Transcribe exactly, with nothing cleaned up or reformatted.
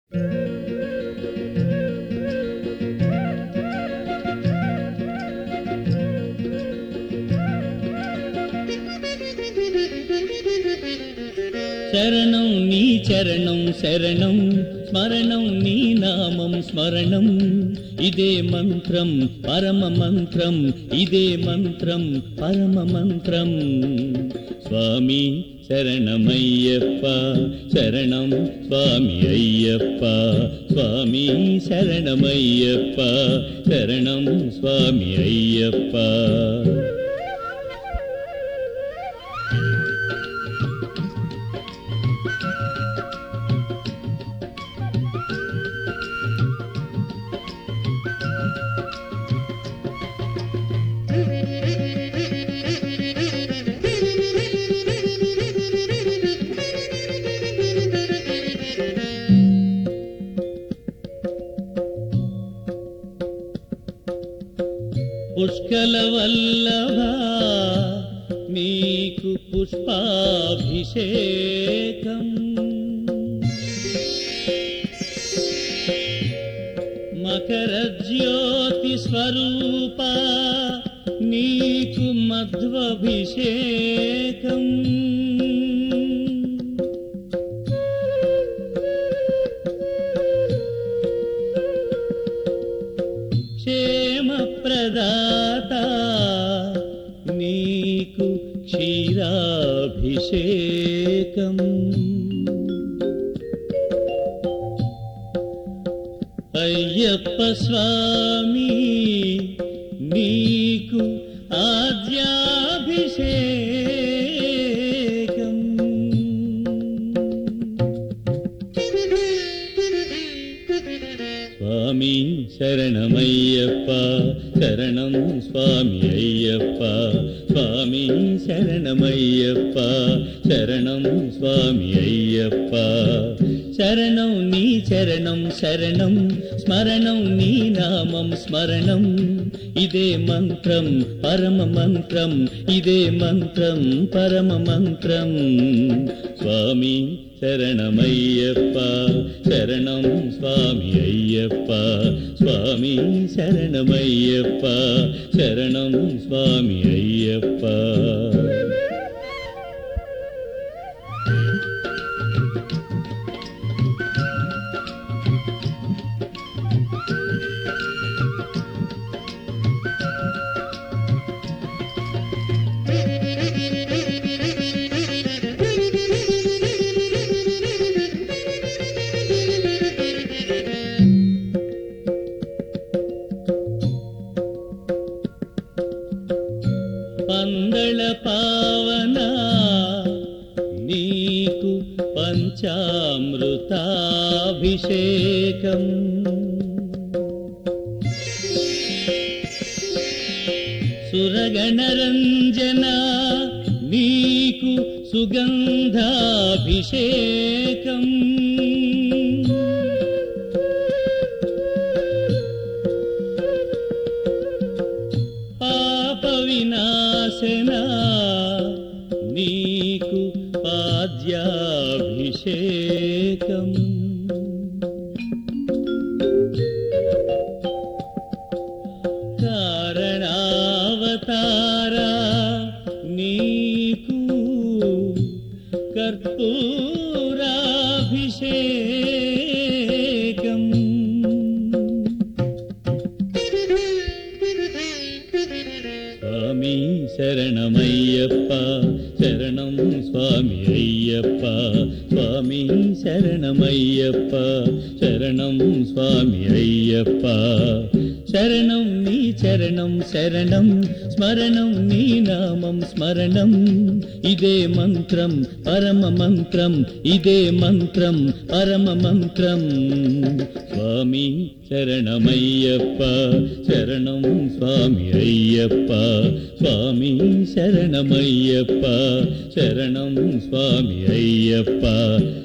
శరణం నీ చరణం శరణం స్మరణం నీ నామం స్మరణం ఇదే మంత్రం పరమ మంత్రం ఇదే మంత్రం పరమ మంత్రం స్వామి శరణమయ్యప్ప శరణం స్వామి అయ్యప్ప స్వామి శరణమయ్యప్ప శరణం స్వామి అయ్యప్ప. పుష్కల వల్లభ నీకు పుష్పాభిషేకం మకర జ్యోతి స్వరూప నీకు మధ్వాభిషేకం క్షేమప్రదాత నీకు క్షీరాభిషేకం అయ్యప్ప స్వామి నీకు ఆద్యాభిషేకం. స్వామి శరణమయ్యప్ప శరణం స్వామి అయ్యప్ప స్వామి శరణమయ్యప్ప శరణం స్వామి అయ్యప్ప. శరణం నీ చరణం శరణం స్మరణం నీ నామం స్మరణం ఇదే మంత్రం పరమ మంత్రం ఇదే మంత్రం పరమ మంత్రం స్వామి శరణమయ్యప్ప శరణం స్వామి అయ్యప్ప స్వామి శరణమయ్యప్ప శరణం స్వామి అయ్యప్ప. పందళ పావన నీకు పంచామృతాభిషేకం సురగణరంజన నీకు సుగంధాభిషేకం వినాశన నీకు పాద్యాభిషేకం కారణావతార నీకు కర్పూరాభిషేకం స్వామి శరణమయ్యప్ప శరణం స్వామి అయ్యప్ప స్వామి శరణమయ్యప్ప శరణం స్వామి అయ్యప్ప. శరణం నీ చరణం శరణం స్మరణం నీ నామం స్మరణం ఇదే మంత్రం పరమ మంత్రం ఇదే మంత్రం పరమ మంత్రం స్వామి శరణమయ్యప్ప శరణం స్వామి అయ్యప్ప స్వామి శరణమయ్యప్ప శరణం స్వామి అయ్యప్ప